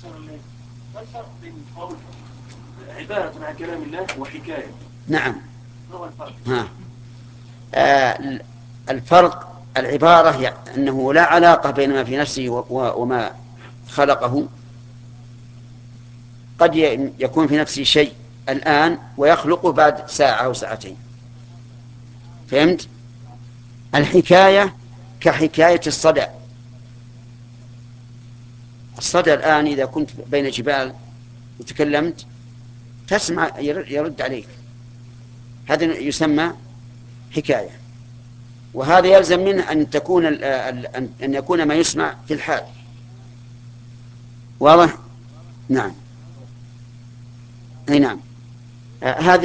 ما الفرق بين قول عبارة عن كلام الله وحكاية؟ نعم. ما هو الفرق؟ الفرق العبارة يعني أنه لا علاقة بين ما في نفسه وما خلقه. قد يكون في نفسه شيء الآن ويخلقه بعد ساعة أو ساعتين. فهمت؟ الحكاية كحكاية الصدى. الصدى الآن إذا كنت بين جبال وتكلمت تسمع يرد عليك، هذا يسمى حكاية. وهذا يلزم منه أن تكون أن يكون ما يسمع في الحال. واضح؟ نعم. أي نعم. هذه